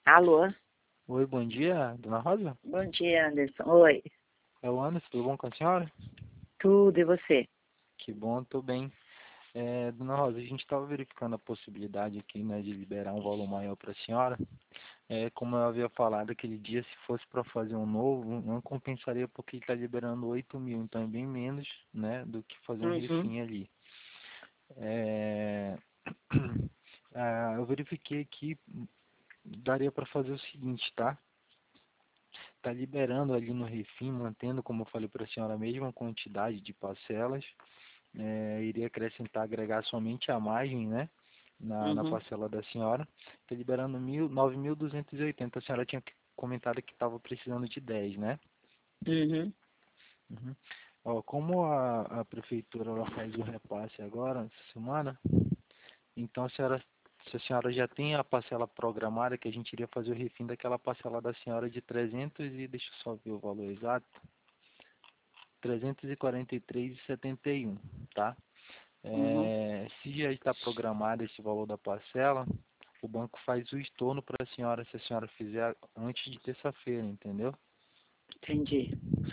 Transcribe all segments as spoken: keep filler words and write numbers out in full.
Alô? Oi, bom dia, dona Rosa? Bom dia, Anderson. Oi. É o Anderson, tudo bom com a senhora? Tudo, e você? Que bom, tô bem. É, dona Rosa, a gente estava verificando a possibilidade aqui, né, de liberar um valor maior para a senhora. É, como eu havia falado aquele dia, se fosse para fazer um novo, não compensaria porque ele está liberando oito mil, então é bem menos, né, do que fazer um Uhum. refim ali. É, ah, eu verifiquei aqui, daria para fazer o seguinte, tá? Está liberando ali no refim, mantendo, como eu falei para a senhora, a mesma quantidade de parcelas. É, iria acrescentar, agregar somente a margem, né, na, na Uhum. parcela da senhora. Está liberando mil, nove mil duzentos e oitenta. A senhora tinha comentado que estava precisando de dez, né? Uhum. Uhum. Ó, como a, a prefeitura ela faz o repasse agora, essa semana, então a senhora, se a senhora já tem a parcela programada, que a gente iria fazer o refim daquela parcela da senhora de trezentos e, deixa eu só ver o valor exato, trezentos e quarenta e três reais e setenta e um, tá? Uhum. É, se já está programado esse valor da parcela, o banco faz o estorno para a senhora, se a senhora fizer antes de terça-feira, entendeu? Entendi.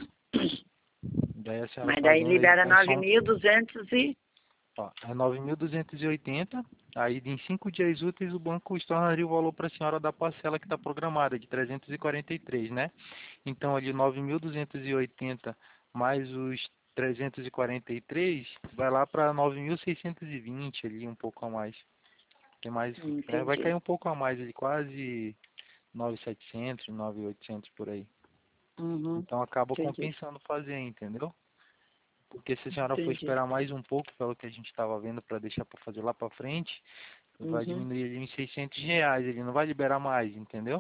Daí a senhora Mas daí pagando, aí, libera aí nove são, mil duzentos e... ó, é nove mil duzentos e oitenta, aí em cinco dias úteis o banco estornaria o valor para a senhora da parcela que está programada, de trezentos e quarenta e três, né? Então ali nove mil duzentos e oitenta mais os trezentos e quarenta e três, vai lá para nove mil seiscentos e vinte ali, um pouco a mais. Tem mais, é, vai cair Entendi. um pouco a mais, ele quase nove mil e setecentos, nove mil e oitocentos por aí. Uhum. Então acaba Entendi. compensando fazer, entendeu? Porque se a senhora for Entendi. esperar mais um pouco, pelo que a gente estava vendo, para deixar para fazer lá para frente, vai Uhum. diminuir ele em seiscentos reais, ele não vai liberar mais, entendeu?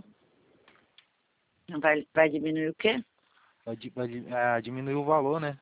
Vai, vai diminuir o quê? Vai, di- vai di- ah, diminuir o valor, né?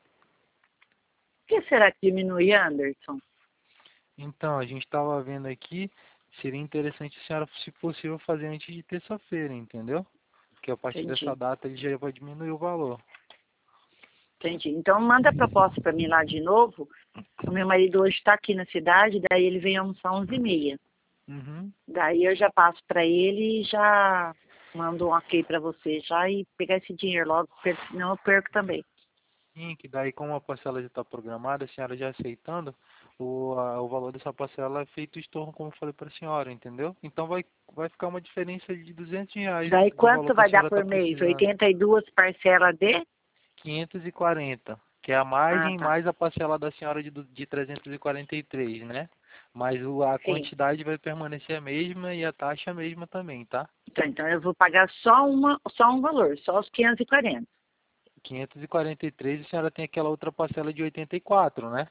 Por que será que diminui, Anderson? Então, a gente estava vendo aqui, seria interessante a senhora, se possível, fazer antes de terça-feira, entendeu? Porque a partir dessa Entendi. data ele já vai diminuir o valor. Entendi. Então manda a proposta para mim lá de novo. O meu marido hoje está aqui na cidade, daí ele vem almoçar onze e meia. Uhum. Daí eu já passo para ele e já mando um ok para você já e pegar esse dinheiro logo, porque senão eu perco também. Sim, que daí como a parcela já está programada, a senhora já aceitando, o, a, o valor dessa parcela é feito estorno, como eu falei para a senhora, entendeu? Então vai, vai ficar uma diferença de duzentos reais Daí do valor quanto que a vai dar senhora está por mês? precisando. oitenta e duas parcelas de? quinhentos e quarenta, que é a Ah, margem tá. mais a parcela da senhora de, du- de trezentos e quarenta e três, né? Mas o, a Sim. quantidade vai permanecer a mesma e a taxa a mesma também, tá? Então, então eu vou pagar só uma, só um valor, só os quinhentos e quarenta. quinhentos e quarenta e três, a senhora tem aquela outra parcela de oitenta e quatro, né?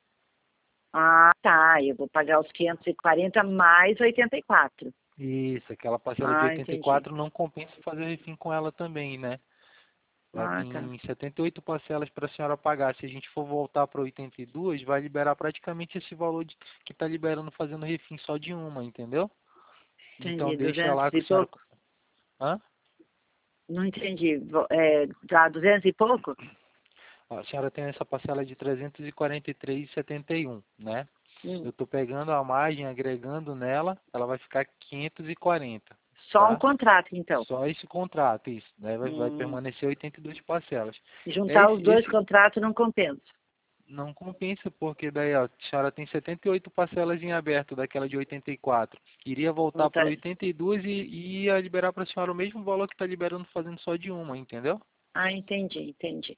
Ah, tá. Eu vou pagar os quinhentos e quarenta mais oitenta e quatro. Isso, aquela parcela de Ah, oitenta e entendi. quatro não compensa fazer refim com ela também, né? Ela Ah, tá. tem setenta e oito parcelas para a senhora pagar. Se a gente for voltar para oitenta e duas, vai liberar praticamente esse valor de, que está liberando fazendo refim só de uma, entendeu? Então Entendi. deixa Duzentos lá que e a senhora... pouco? Hã? Não entendi. Vo- É, dá duzentos e pouco? Ó, a senhora tem essa parcela de trezentos e quarenta e três reais e setenta e um, né? Eu Hum. estou pegando a margem, agregando nela, ela vai ficar quinhentos e quarenta, Só um tá? contrato, então. Só esse contrato, isso. Né? Vai, vai Hum. permanecer oitenta e duas parcelas. Juntar Esse, os dois esse contratos não compensa. não compensa, porque daí ó, a senhora tem setenta e oito parcelas em aberto daquela de oitenta e quatro. Iria Não voltar tá... para oitenta e duas e, e ia liberar para a senhora o mesmo valor que está liberando fazendo só de uma, entendeu? Ah, entendi, entendi.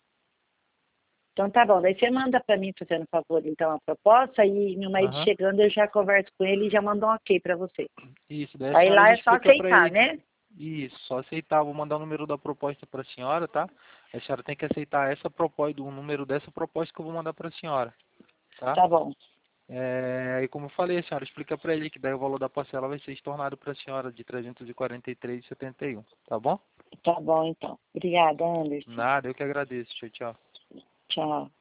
Então tá bom, daí você manda para mim, fazendo favor, então, a proposta e meu marido Aham. chegando, eu já converso com ele e já mando um ok para você. Isso, daí a Aí senhora lá já é só explica para aceitar, ele que... né? Isso, só aceitar. Vou mandar o número da proposta para a senhora, tá? A senhora tem que aceitar essa proposta, o número dessa proposta que eu vou mandar para a senhora, tá? Tá bom, É, e como eu falei, a senhora explica para ele que daí o valor da parcela vai ser estornado para a senhora de trezentos e quarenta e três reais e setenta e um, tá bom? tá bom então. Obrigada, Anderson. Nada, eu que agradeço. Tchau, tchau. Tchau.